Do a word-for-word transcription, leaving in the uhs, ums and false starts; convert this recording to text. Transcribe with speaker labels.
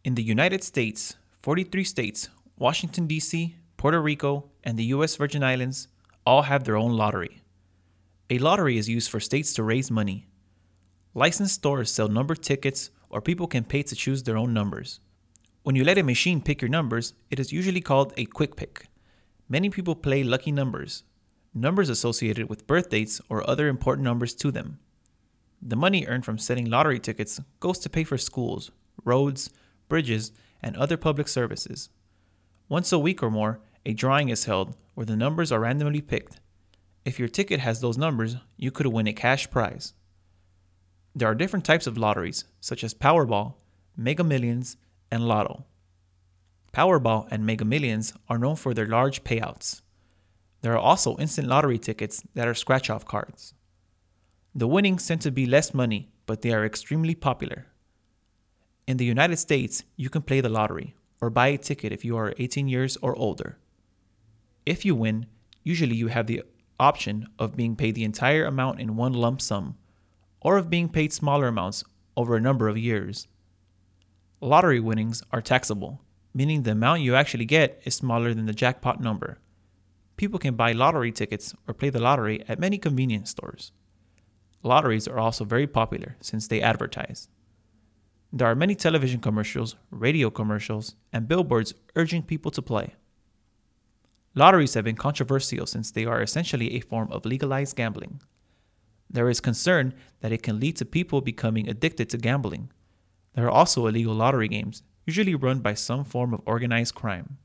Speaker 1: In the United States, forty-three states, Washington, D C, Puerto Rico, and the U S Virgin Islands all have their own lottery. A lottery is used for states to raise money. Licensed stores sell numbered tickets, or people can pay to choose their own numbers. When you let a machine pick your numbers, it is usually called a quick pick. Many people play lucky numbers, numbers associated with birth dates or other important numbers to them. The money earned from selling lottery tickets goes to pay for schools, roads, bridges, and other public services. Once a week or more, a drawing is held where the numbers are randomly picked. If your ticket has those numbers, you could win a cash prize. There are different types of lotteries, such as Powerball, Mega Millions, and Lotto. Powerball and Mega Millions are known for their large payouts. There are also instant lottery tickets that are scratch-off cards. The winnings tend to be less money, but they are extremely popular. In the United States, you can play the lottery or buy a ticket if you are eighteen years or older. If you win, usually you have the option of being paid the entire amount in one lump sum, or of being paid smaller amounts over a number of years. Lottery winnings are taxable, meaning the amount you actually get is smaller than the jackpot number. People can buy lottery tickets or play the lottery at many convenience stores. Lotteries are also very popular since they advertise. There are many television commercials, radio commercials, and billboards urging people to play. Lotteries have been controversial since they are essentially a form of legalized gambling. There is concern that it can lead to people becoming addicted to gambling. There are also illegal lottery games, usually run by some form of organized crime.